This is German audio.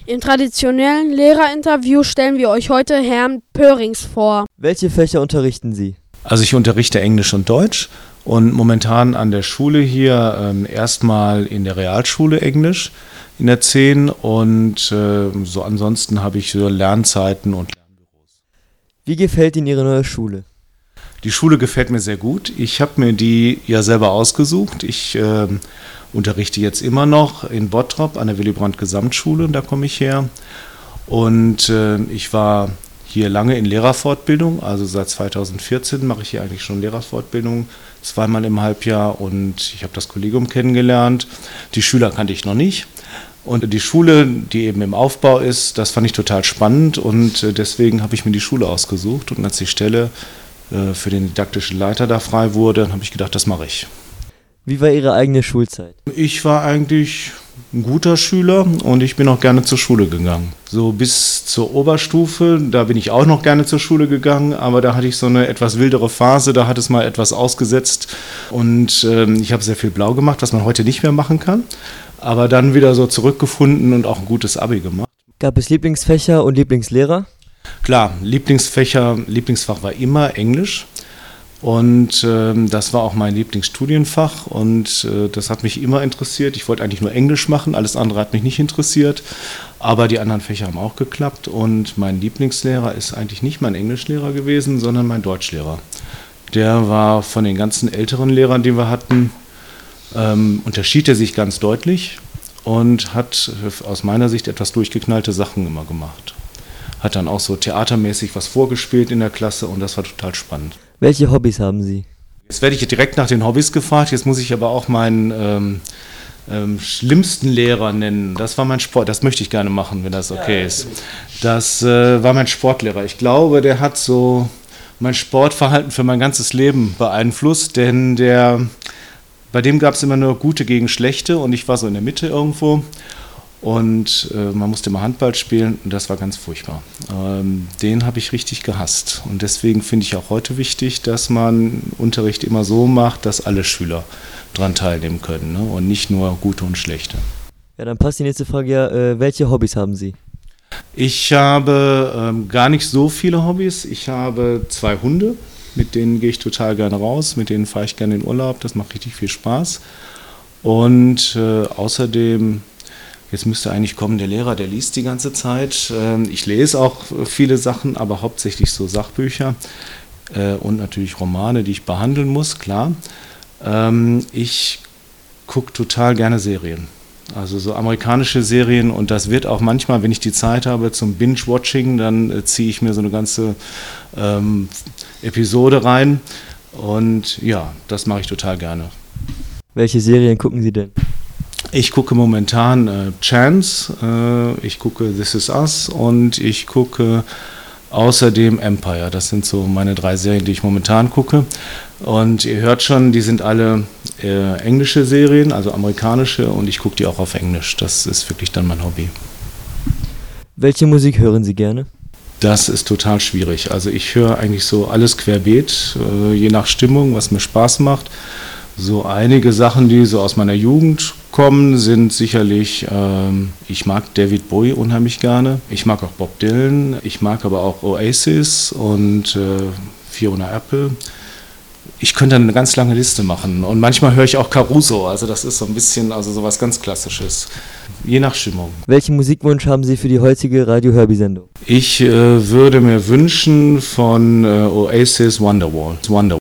Im traditionellen Lehrerinterview stellen wir euch heute Herrn Pörings vor. Welche Fächer unterrichten Sie? Also ich unterrichte Englisch und Deutsch und momentan an der Schule hier erstmal in der Realschule Englisch in der 10 und so ansonsten habe ich so Lernzeiten und Lernbüros. Wie gefällt Ihnen Ihre neue Schule? Die Schule gefällt mir sehr gut. Ich habe mir die ja selber ausgesucht. Ich unterrichte jetzt immer noch in Bottrop an der Willy Brandt Gesamtschule, da komme ich her. Und ich war hier lange in Lehrerfortbildung, also seit 2014 mache ich hier eigentlich schon Lehrerfortbildung, zweimal im Halbjahr und ich habe das Kollegium kennengelernt. Die Schüler kannte ich noch nicht. Und die Schule, die eben im Aufbau ist, das fand ich total spannend und deswegen habe ich mir die Schule ausgesucht. Und als die Stelle für den didaktischen Leiter da frei wurde, dann habe ich gedacht, das mache ich. Wie war Ihre eigene Schulzeit? Ich war eigentlich ein guter Schüler und ich bin auch gerne zur Schule gegangen. So bis zur Oberstufe, da bin ich auch noch gerne zur Schule gegangen, aber da hatte ich so eine etwas wildere Phase, da hat es mal etwas ausgesetzt und ich habe sehr viel blau gemacht, was man heute nicht mehr machen kann, aber dann wieder so zurückgefunden und auch ein gutes Abi gemacht. Gab es Lieblingsfächer und Lieblingslehrer? Klar, Lieblingsfach war immer Englisch. Und das war auch mein Lieblingsstudienfach und das hat mich immer interessiert. Ich wollte eigentlich nur Englisch machen, alles andere hat mich nicht interessiert, aber die anderen Fächer haben auch geklappt und mein Lieblingslehrer ist eigentlich nicht mein Englischlehrer gewesen, sondern mein Deutschlehrer. Der war von den ganzen älteren Lehrern, die wir hatten, unterschied er sich ganz deutlich und hat aus meiner Sicht etwas durchgeknallte Sachen immer gemacht. Hat dann auch so theatermäßig was vorgespielt in der Klasse und das war total spannend. Welche Hobbys haben Sie? Jetzt werde ich direkt nach den Hobbys gefragt, jetzt muss ich aber auch meinen schlimmsten Lehrer nennen. Das war mein Sport, das möchte ich gerne machen, wenn das okay ist. Das war mein Sportlehrer. Ich glaube, der hat so mein Sportverhalten für mein ganzes Leben beeinflusst, denn bei dem gab es immer nur gute gegen schlechte und ich war so in der Mitte irgendwo. Und man musste immer Handball spielen und das war ganz furchtbar. Den habe ich richtig gehasst. Und deswegen finde ich auch heute wichtig, dass man Unterricht immer so macht, dass alle Schüler daran teilnehmen können, ne? Und nicht nur gute und schlechte. Ja, dann passt die nächste Frage ja. Welche Hobbys haben Sie? Ich habe gar nicht so viele Hobbys. Ich habe 2 Hunde, mit denen gehe ich total gerne raus, mit denen fahre ich gerne in Urlaub, das macht richtig viel Spaß. Und außerdem... Jetzt müsste eigentlich kommen, der Lehrer, der liest die ganze Zeit. Ich lese auch viele Sachen, aber hauptsächlich so Sachbücher und natürlich Romane, die ich behandeln muss, klar. Ich gucke total gerne Serien, also so amerikanische Serien und das wird auch manchmal, wenn ich die Zeit habe zum Binge-Watching, dann ziehe ich mir so eine ganze Episode rein und ja, das mache ich total gerne. Welche Serien gucken Sie denn? Ich gucke momentan Chance, ich gucke This Is Us und ich gucke außerdem Empire. Das sind so meine 3 Serien, die ich momentan gucke. Und ihr hört schon, die sind alle englische Serien, also amerikanische und ich gucke die auch auf Englisch. Das ist wirklich dann mein Hobby. Welche Musik hören Sie gerne? Das ist total schwierig. Also ich höre eigentlich so alles querbeet, je nach Stimmung, was mir Spaß macht. So einige Sachen, die so aus meiner Jugend kommen, sind sicherlich, ich mag David Bowie unheimlich gerne, ich mag auch Bob Dylan, ich mag aber auch Oasis und Fiona Apple. Ich könnte eine ganz lange Liste machen und manchmal höre ich auch Caruso, also das ist so ein bisschen, also sowas ganz Klassisches, je nach Stimmung. Welchen Musikwunsch haben Sie für die heutige Radio-Herbie-Sendung? Ich würde mir wünschen von Oasis Wonderwall.